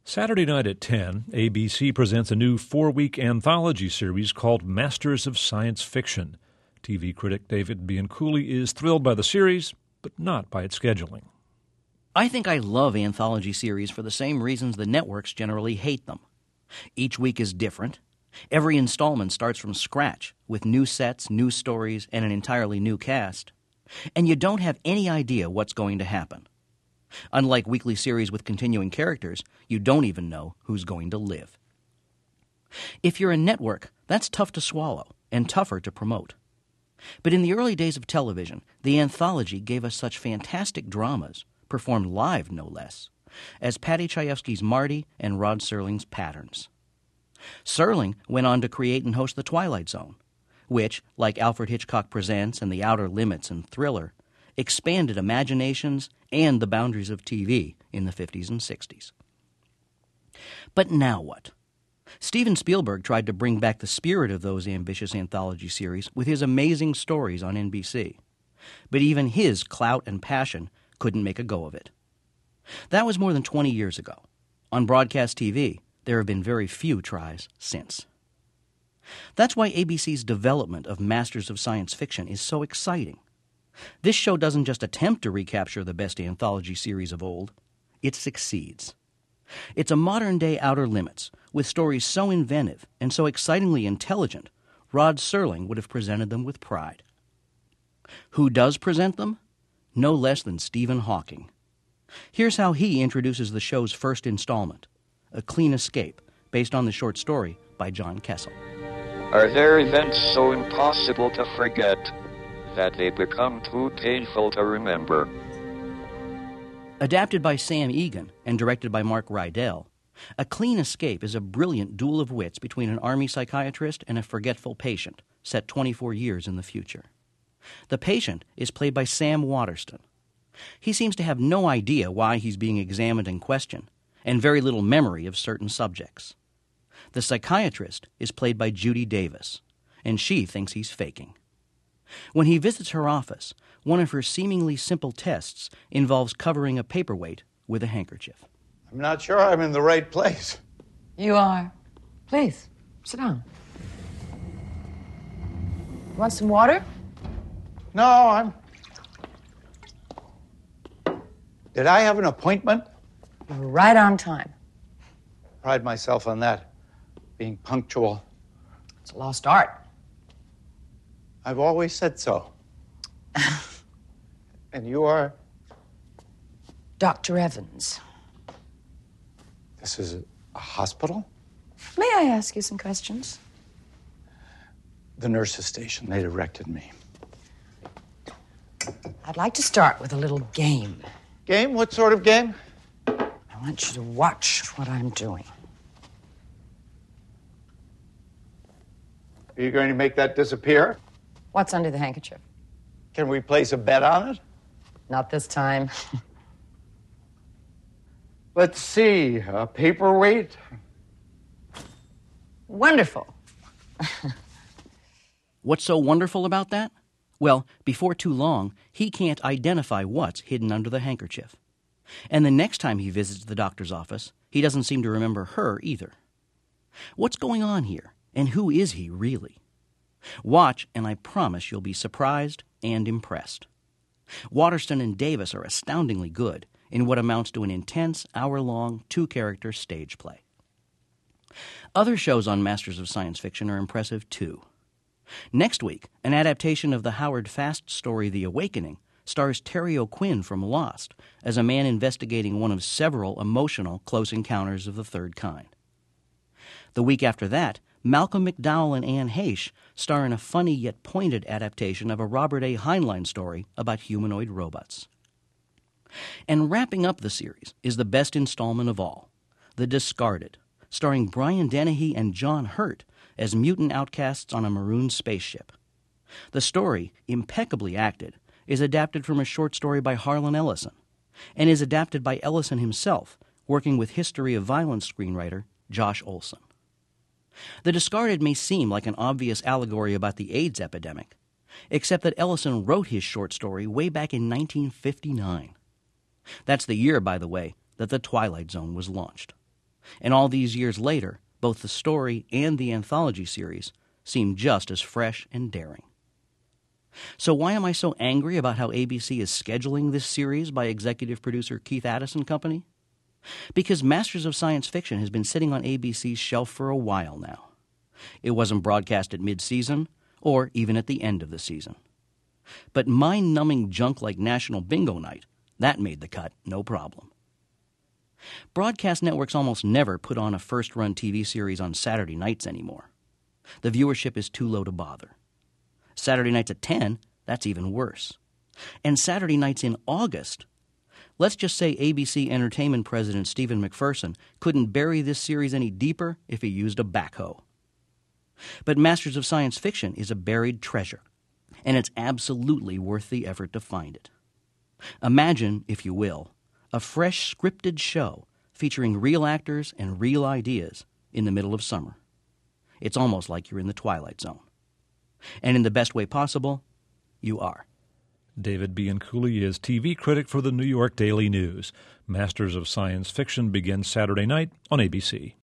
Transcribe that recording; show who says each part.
Speaker 1: Saturday night at 10, ABC presents a new 4-week anthology series called Masters of Science Fiction. TV critic David Bianculli is thrilled by the series, but not by its scheduling.
Speaker 2: I think I love anthology series for the same reasons the networks generally hate them. Each week is different. Every installment starts from scratch, with new sets, new stories, and an entirely new cast. And you don't have any idea what's going to happen. Unlike weekly series with continuing characters, you don't even know who's going to live. If you're a network, that's tough to swallow and tougher to promote. But in the early days of television, the anthology gave us such fantastic dramas, performed live no less, as Paddy Chayefsky's Marty and Rod Serling's Patterns. Serling went on to create and host The Twilight Zone, which, like Alfred Hitchcock Presents and The Outer Limits and Thriller, expanded imaginations and the boundaries of TV in the 50s and 60s. But now what? Steven Spielberg tried to bring back the spirit of those ambitious anthology series with his amazing stories on NBC. But even his clout and passion couldn't make a go of it. That was more than 20 years ago. On broadcast TV, there have been very few tries since. That's why ABC's development of Masters of Science Fiction is so exciting. This show doesn't just attempt to recapture the best anthology series of old. It succeeds. It's a modern-day Outer Limits, with stories so inventive and so excitingly intelligent, Rod Serling would have presented them with pride. Who does present them? No less than Stephen Hawking. Here's how he introduces the show's first installment, A Clean Escape, based on the short story by John Kessel.
Speaker 3: Are there events so impossible to forget that they become too painful to remember?
Speaker 2: Adapted by Sam Egan and directed by Mark Rydell, A Clean Escape is a brilliant duel of wits between an army psychiatrist and a forgetful patient, set 24 years in the future. The patient is played by Sam Waterston. He seems to have no idea why he's being examined and questioned, and very little memory of certain subjects. The psychiatrist is played by Judy Davis, and she thinks he's faking. When he visits her office, one of her seemingly simple tests involves covering a paperweight with a handkerchief.
Speaker 4: I'm not sure I'm in the right place.
Speaker 5: You are. Please, sit down. Want some water?
Speaker 4: No, Did I have an appointment?
Speaker 5: You're right on time.
Speaker 4: Pride myself on that, being punctual.
Speaker 5: It's a lost art.
Speaker 4: I've always said so. And you are?
Speaker 5: Dr. Evans.
Speaker 4: This is a hospital?
Speaker 5: May I ask you some questions?
Speaker 4: The nurse's station. They directed me.
Speaker 5: I'd like to start with a little game.
Speaker 4: Game? What sort of game?
Speaker 5: I want you to watch what I'm doing.
Speaker 4: Are you going to make that disappear?
Speaker 5: What's under the handkerchief?
Speaker 4: Can we place a bet on it?
Speaker 5: Not this time.
Speaker 4: Let's see. A paperweight?
Speaker 5: Wonderful.
Speaker 2: What's so wonderful about that? Well, before too long, he can't identify what's hidden under the handkerchief. And the next time he visits the doctor's office, he doesn't seem to remember her either. What's going on here, and who is he really? Watch, and I promise you'll be surprised and impressed. Waterston and Davis are astoundingly good in what amounts to an intense, hour-long, two-character stage play. Other shows on Masters of Science Fiction are impressive, too. Next week, an adaptation of the Howard Fast story The Awakening stars Terry O'Quinn from Lost as a man investigating one of several emotional close encounters of the third kind. The week after that, Malcolm McDowell and Anne Heche star in a funny yet pointed adaptation of a Robert A. Heinlein story about humanoid robots. And wrapping up the series is the best installment of all, The Discarded, starring Brian Dennehy and John Hurt as mutant outcasts on a maroon spaceship. The story, impeccably acted, is adapted from a short story by Harlan Ellison, and is adapted by Ellison himself, working with History of Violence screenwriter Josh Olson. The Discarded may seem like an obvious allegory about the AIDS epidemic, except that Ellison wrote his short story way back in 1959. That's the year, by the way, that The Twilight Zone was launched. And all these years later, both the story and the anthology series seem just as fresh and daring. So why am I so angry about how ABC is scheduling this series by executive producer Keith Addison Company? Because Masters of Science Fiction has been sitting on ABC's shelf for a while now. It wasn't broadcast at mid-season or even at the end of the season. But mind-numbing junk like National Bingo Night, that made the cut, no problem. Broadcast networks almost never put on a first-run TV series on Saturday nights anymore. The viewership is too low to bother. Saturday nights at 10, that's even worse. And Saturday nights in August. Let's just say ABC Entertainment President Stephen McPherson couldn't bury this series any deeper if he used a backhoe. But Masters of Science Fiction is a buried treasure, and it's absolutely worth the effort to find it. Imagine, if you will, a fresh scripted show featuring real actors and real ideas in the middle of summer. It's almost like you're in the Twilight Zone. And in the best way possible, you are.
Speaker 1: David Bianculli is TV critic for the New York Daily News. Masters of Science Fiction begins Saturday night on ABC.